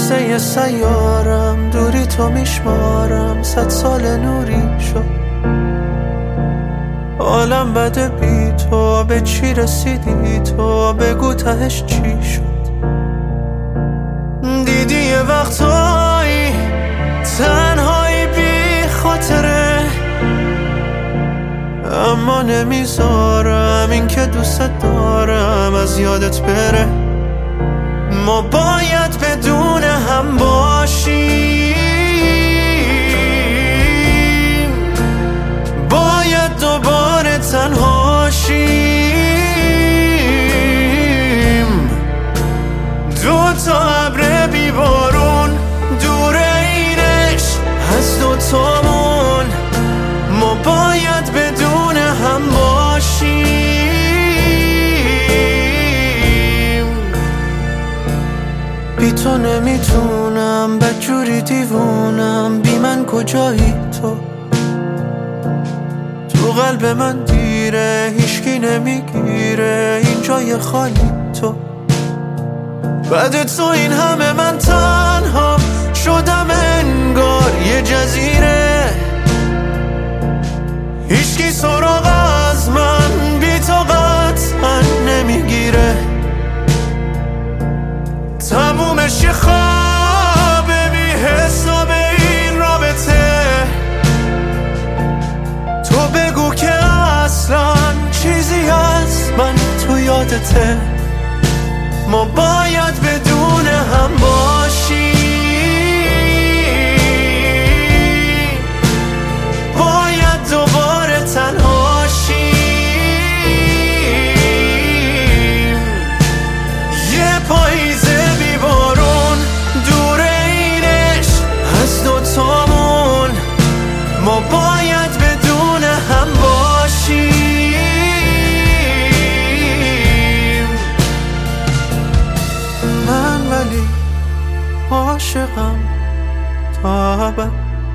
مثل یه سیارم دوری تو میشمارم 100 سال نوری شد عالم بده بی تو به چی رسیدی تو بگو تهش چی شد دیدی یه وقتایی تنهایی بی خاطره اما نمیذارم این که دوست دارم از یادت بره ما باید بدون هم باشیم باید دوباره تنها شیم دو تا ابر بی بارون دور اینش از دوتامون ما باید بدون هم باشیم بی تو نمیتونم بدجوری دیوونم بی من کجایی تو قلب من دیره هیچکی نمیگیره این جای خالی تو بعد تو این همه من تنها شدم انگار یه جزیره هیچکی سراغ از من بی تو قطعا نمیگیره تمومش یه خوابه بی حساب این رابطه تو بگو که اصلا چیزی از من تو یادته ما باید بدون هم باشیم باید دوباره تنها شیم یه پاییزه بی بارون دور اینش از دوتامون ما باید بدون هم باشیم من ولی عاشقم تا ابد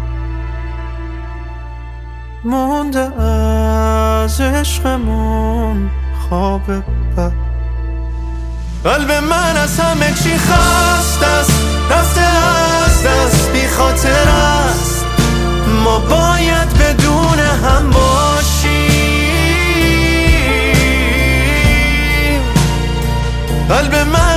مونده از عشقمون خواب بد قلب من از همه چی خسته است رفته از دست بی خاطر است ما باید بدون هم باشیم قلب من